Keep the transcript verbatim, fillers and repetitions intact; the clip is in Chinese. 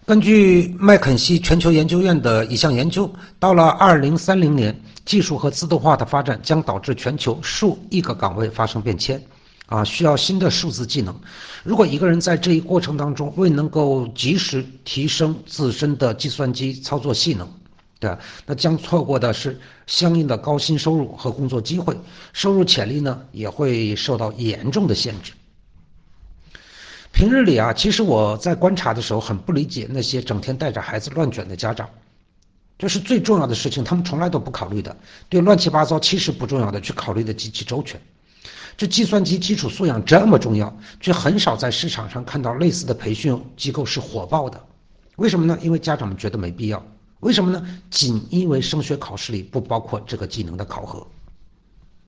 根据麦肯锡全球研究院的一项研究，到了二零三零年，技术和自动化的发展将导致全球数亿个岗位发生变迁，啊，需要新的数字技能。如果一个人在这一过程当中未能够及时提升自身的计算机操作性能，对吧？那将错过的是相应的高薪收入和工作机会，收入潜力呢也会受到严重的限制。平日里啊，其实我在观察的时候很不理解那些整天带着孩子乱卷的家长，这是最重要的事情，他们从来都不考虑的，对乱七八糟其实不重要的去考虑的极其周全。这计算机基础素养这么重要，却很少在市场上看到类似的培训机构是火爆的。为什么呢？因为家长们觉得没必要。为什么呢？仅因为升学考试里不包括这个技能的考核。